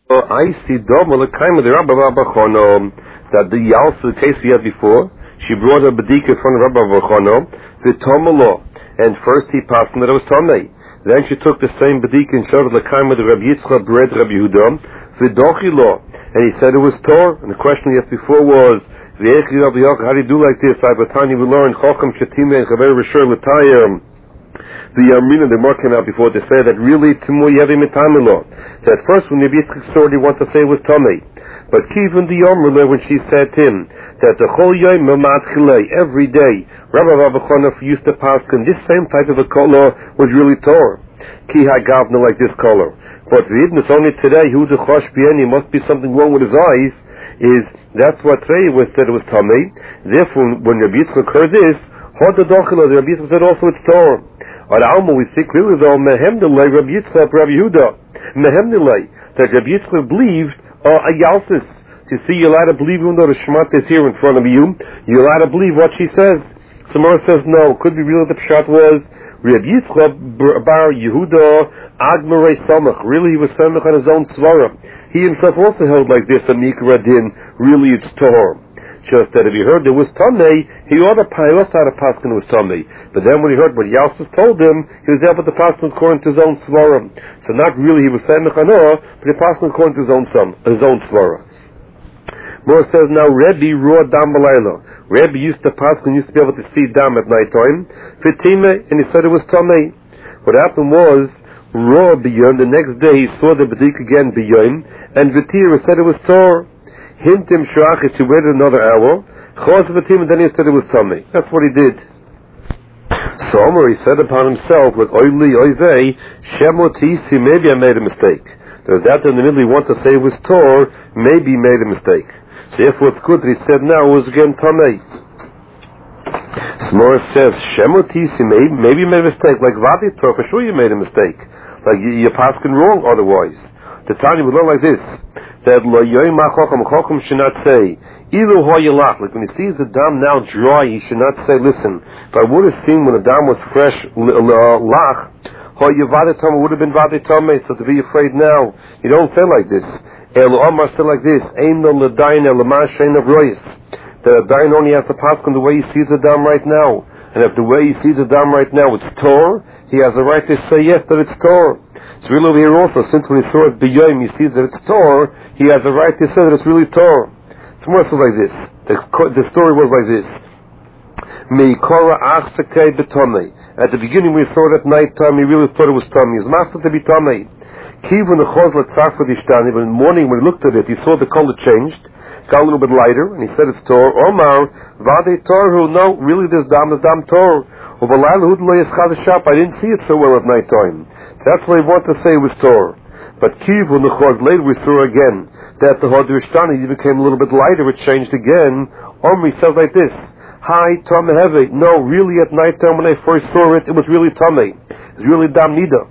I see that the Yalsa case we had before, she brought a Badika in front of Rabbi Vachono, the Tomalo, and first he passed that it was Tomei. Then she took the same Badika and showed the Kaima the Rabbi Yitzchak bread Rabbi Yehuda, the Dochilo, and he said it was Tor. And the question he asked before was, how do you do like this? I have a tiny we learned Chacham Shatime and Chaver Rishur L'Tayim. The Yamina, the Mark came out before to say that really Timu Yevi Mitamilo. That first when Rabbi Yitzchak saw he wanted to say it was Tomei. But even the Yomrele, when she said to him that the whole Yom every day, Rabbi Vachono used to pass in this same type of a color was really Torah. Ki Hagavna like this color. But the it's only today who the Chosh Bieni must be something wrong with his eyes. That's what Trey was said it was Tomei. Therefore, when Rabbi Yitzchak heard this, the Rabbi Yitzchak said also it's Torah. At Alma we see clearly though Mehemdelei Rabbi Yitzchak Rabbi Yehuda Mehemdelei that Rabbi Yitzchak believed a Yalsis. So you see, you're allowed to believe even though the Shmat is here in front of you. You're allowed to believe what she says. Samar says no. Could be real. The Pshat was Rabbi Yitzchak Bar Yehuda Agmarei Samach. Really, he was Samach on his own Svara. He himself also held like this. A Mikra Din. Really, it's Torah. Just that if he heard there was Tomei, he ought to pay us out of Paskin was Tomei. But then when he heard what Yalsus told him, he was able to pass according to his own Svarim. So not really he was saying Mechanoah, but he passed according to his own Svara. More says now Rebbe raw dam balayla. Rebbe used to pass and used to be able to see dam at night time. Fitime, and he said it was Tomei. What happened was raw beyond the next day he saw the B'dik again beyond, and Vitira said it was Tor. Hintim Shachit, he waited another hour. Chos Vatim, and then he said it was Tomei. That's what he did. So Omer, he said upon himself, like Oili, Oivei, Shemotisi, maybe I made a mistake. There's that in the middle he wanted to say it was Tor, maybe he made a mistake. So therefore it's good that he said now it was again Tomei. Smora says, Shemotisi, maybe you made a mistake. Like Vadi Tor, for sure you made a mistake. Like you're passing wrong otherwise. The Tanya would learn like this. That Chacham should not say, Ilu hoyelach, like when he sees the dam now dry, he should not say, listen, if I would have seen when the dam was fresh, lach, hoyevaditam would have been vaditame, so to be afraid now, you don't say like this. Elu Omar say like this, Ein no l'dayin el'ma shein of royis. The dayin only has to pass on the way he sees the dam right now. And if the way he sees the dam right now it's Tor, he has the right to say yes, that it's Tor. It's really over here also, since when he saw it b'yoyim, he sees that it's Tor, he has the right to say that it's really Torah. It's more so like this. The story was like this. At the beginning when he saw it at night time, he really thought it was Tomei. His master to be Tomei. But in the morning when he looked at it, he saw the color changed, got a little bit lighter, and he said it's Torah. Omar, Vade Torah, no, really this dam Torah. I didn't see it so well at night time. That's why he wanted to say it was Torah. But Kivu Nechaz, later we saw again that the Hodrishtani became a little bit lighter, it changed again. Omri says like this, Hi, Tomei Heve. No, really at night time when I first saw it, it was really Tomei. It was really Dam Nida.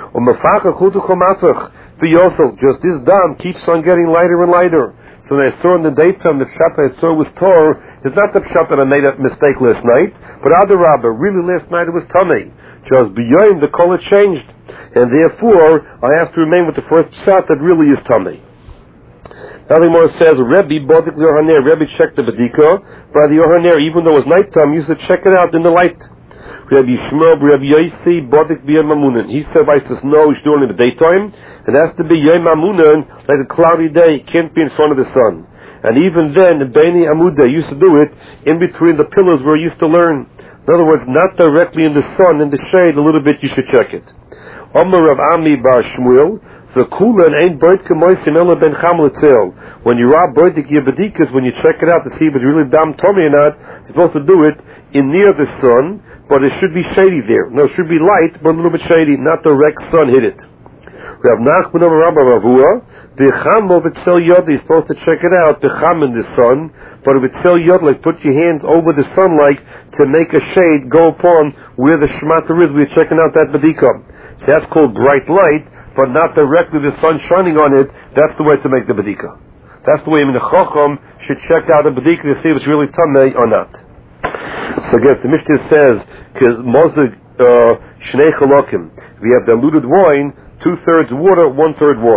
Just this Dam keeps on getting lighter and lighter. So when I saw in the daytime the Pshat I saw was Tor, it's not the Pshat that I made that mistake last night, but Adarabba, really last night it was Tomei. Just beyond the color changed. And therefore, I have to remain with the first pshat that really is Tomei. Nothing more says, Rebbe bodik Yohaner, Rebbe checked the Badika, by the Yohaner, even though it was nighttime, he used to check it out in the light. Rebbe Shmuel, Rebbe Yosi, bodik b'yom Mamunan. He said, I says, no, he's doing it in the daytime, and it has to be Yom Mamunan, like a cloudy day, it can't be in front of the sun. And even then, Beni Amudah used to do it in between the pillars where he used to learn. In other words, not directly in the sun, in the shade, a little bit, you should check it. Omer Rav Ami Bar Shmuel, the Kulan ain't Beit Kemoisim Ela Ben Chamletzel. When you rob Beitik Yebedikas, when you check it out to see if it's really Dam Tomei or not, you're supposed to do it in near the sun, but it should be shady there. No, it should be light, but a little bit shady, not direct sun hit it. Rav Nachman Omer Rabba Ravua, the Chamo B'Tzel Yod, you're supposed to check it out, the Cham in the sun, but if it's Tzel Yod, like put your hands over the sun, like to make a shade go upon where the Shmata is, we're checking out that Bedika. So that's called bright light, but not directly the sun shining on it. That's the way to make the Bedika. That's the way the Chacham should check out the Bedika to see if it's really Tomei or not. So again, the Mishnah says, because Mozeg Shnei Chalokim, we have diluted wine, 2/3 water, 1/3 wine.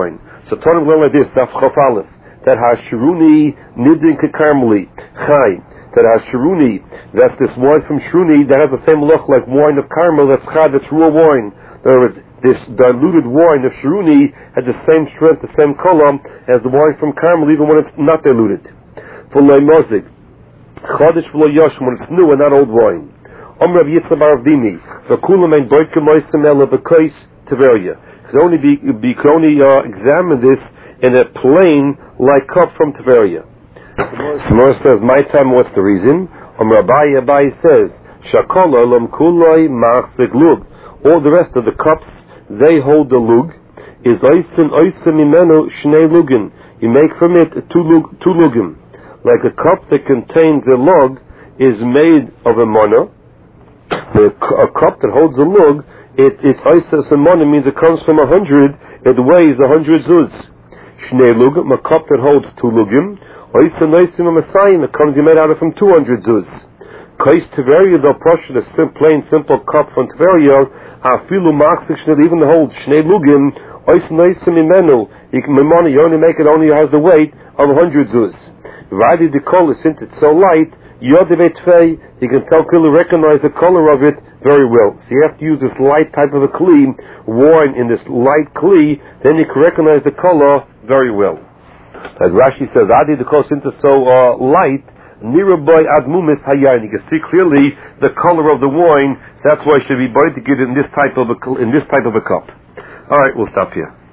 So Torah learn like this, Daf Chaf Aleph, that Hashruni Nidin Kekarmeli, Chai, that Hashruni, that's this wine from Shruni that has the same look like wine of Carmel, that's Chai, that's raw wine. In other words, this diluted wine of Shruni had the same strength, the same color as the wine from Carmel, even when it's not diluted. For Leimozig, Chodesh v'lo Yosh, when it's new and not old wine. Rav Yitzchak bar Avdimi, v'kulam ein boikem moisem ela b'kois Tiveria. Could only examine this in a plain like cup from Tiveria. Samar says, my time, what's the reason? Abai says, Shakol olam kuloi machzik lug. All the rest of the cups, they hold the lug. Is oisim imenu shnei lugin. You make from it two lugim. Like a cup that contains a lug is made of a mono. A cup that holds a lug, its oises and mono means it comes from 100, it weighs 100 zuz. Shnei lugim, a cup that holds two lugim. Oisim oisim amasayim, it comes made out of from 200 zuz. Kais Tiveria, the portion, a plain simple cup from Tiveria, afilu machzik shnei, even the whole shnei lugim, oisim oisim imenu, you only make it, only has the weight of 100 zuz. Vadi the color, since it's so light, you can clearly recognize the color of it very well. So you have to use this light type of a kli, wine in this light kli, then you can recognize the color very well. As Rashi says, Adi the color, since it's so light, niraboy admumis hayayin. You can see clearly the color of the wine. So that's why it should be boy to get it in this type of a cup. All right, we'll stop here.